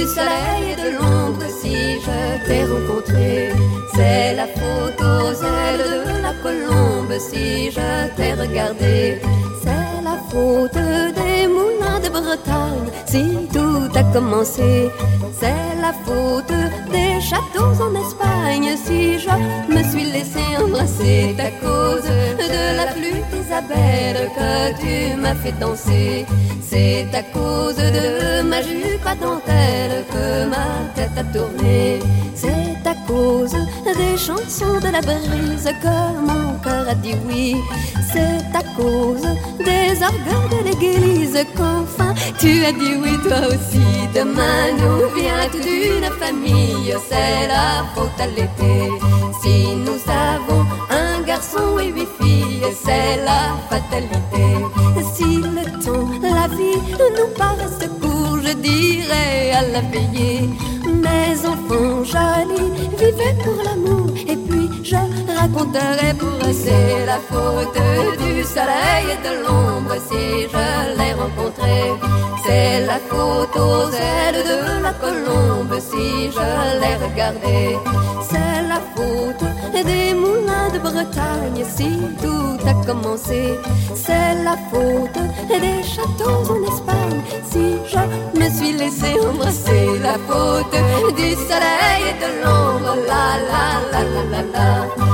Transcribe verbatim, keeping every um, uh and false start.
du soleil et de l'ombre si je t'ai rencontré. C'est la faute aux ailes de la colombe si je t'ai regardé. C'est la faute des moulins de Bretagne si tout a commencé. C'est la faute des châteaux en Espagne si je me suis laissé embrasser. C'est à cause de la flûte Isabelle que tu m'as fait danser. C'est à cause de ma jupe à dentelle que ma tête a tourné. C'est à cause des chansons de la brise que mon cœur a dit oui. C'est à cause des orgues de l'église qu'enfin tu as dit oui toi aussi. Demain nous vient toute une famille, c'est la faute à l'été. Si nous avons un garçon et huit filles, c'est la fatalité. Si le temps, la vie nous paraissent court, je dirais à la veillée: mes enfants jolis, vivez pour l'amour. Et puis je raconterai pour eux, c'est la faute du soleil et de l'ombre si je l'ai rencontré. C'est la faute aux ailes de la colombe si je l'ai regardé. C'est la faute des moulins de Bretagne si tout a commencé. C'est la faute des châteaux en Espagne si je me suis laissé embrasser. La faute du soleil et de l'ombre, la la la la la la.